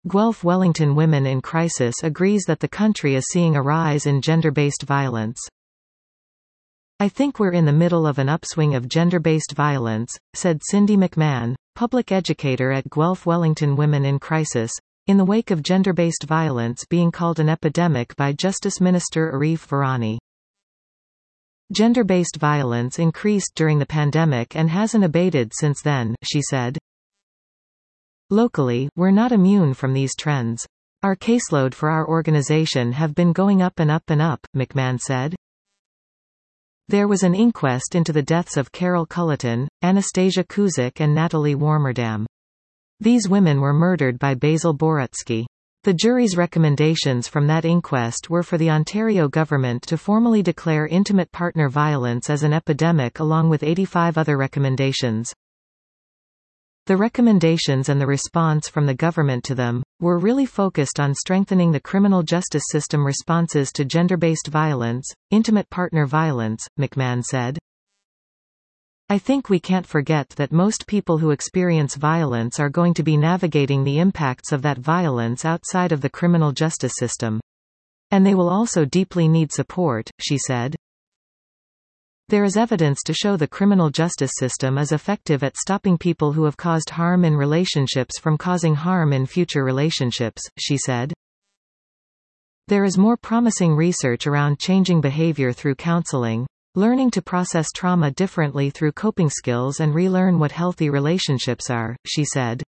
Guelph Wellington Women in Crisis agrees that the country is seeing a rise in gender-based violence. I think we're in the middle of an upswing of gender-based violence, said Cindy McMahon, public educator at Guelph Wellington Women in Crisis, in the wake of gender-based violence being called an epidemic by Justice Minister Arif Virani. Gender-based violence increased during the pandemic and hasn't abated since then, she said. Locally, we're not immune from these trends. Our caseload for our organization have been going up and up and up, McMahon said. There was an inquest into the deaths of Carol Culleton, Anastasia Kuzik and Natalie Warmerdam. These women were murdered by Basil Borutsky. The jury's recommendations from that inquest were for the Ontario government to formally declare intimate partner violence as an epidemic along with 85 other recommendations. The recommendations and the response from the government to them were really focused on strengthening the criminal justice system responses to gender-based violence, intimate partner violence, McMahon said. I think we can't forget that most people who experience violence are going to be navigating the impacts of that violence outside of the criminal justice system. And they will also deeply need support, she said. There is evidence to show the criminal justice system is effective at stopping people who have caused harm in relationships from causing harm in future relationships, she said. There is more promising research around changing behavior through counseling, learning to process trauma differently through coping skills and relearn what healthy relationships are, she said.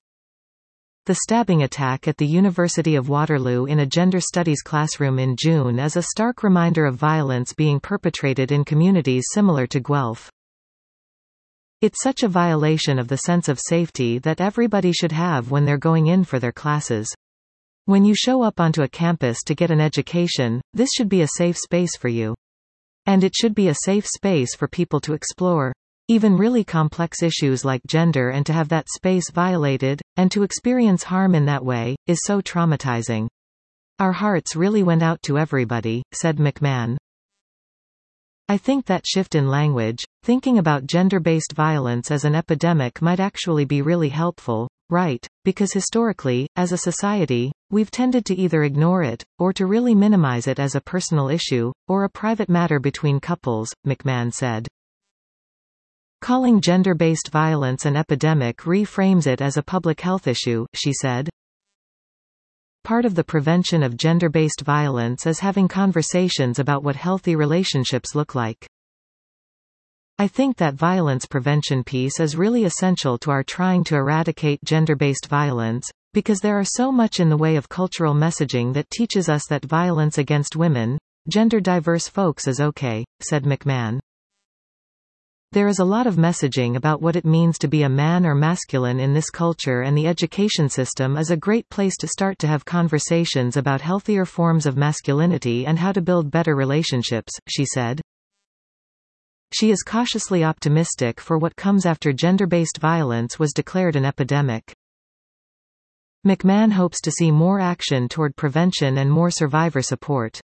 The stabbing attack at the University of Waterloo in a gender studies classroom in June is a stark reminder of violence being perpetrated in communities similar to Guelph. It's such a violation of the sense of safety that everybody should have when they're going in for their classes. When you show up onto a campus to get an education, this should be a safe space for you. And it should be a safe space for people to explore even really complex issues like gender, and to have that space violated, and to experience harm in that way, is so traumatizing. Our hearts really went out to everybody, said McMahon. I think that shift in language, thinking about gender-based violence as an epidemic, might actually be really helpful, right? Because historically, as a society, we've tended to either ignore it, or to really minimize it as a personal issue, or a private matter between couples, McMahon said. Calling gender-based violence an epidemic reframes it as a public health issue, she said. Part of the prevention of gender-based violence is having conversations about what healthy relationships look like. I think that violence prevention piece is really essential to our trying to eradicate gender-based violence, because there are so much in the way of cultural messaging that teaches us that violence against women, gender-diverse folks is okay, said McMahon. There is a lot of messaging about what it means to be a man or masculine in this culture, and the education system is a great place to start to have conversations about healthier forms of masculinity and how to build better relationships, she said. She is cautiously optimistic for what comes after gender-based violence was declared an epidemic. McMahon hopes to see more action toward prevention and more survivor support.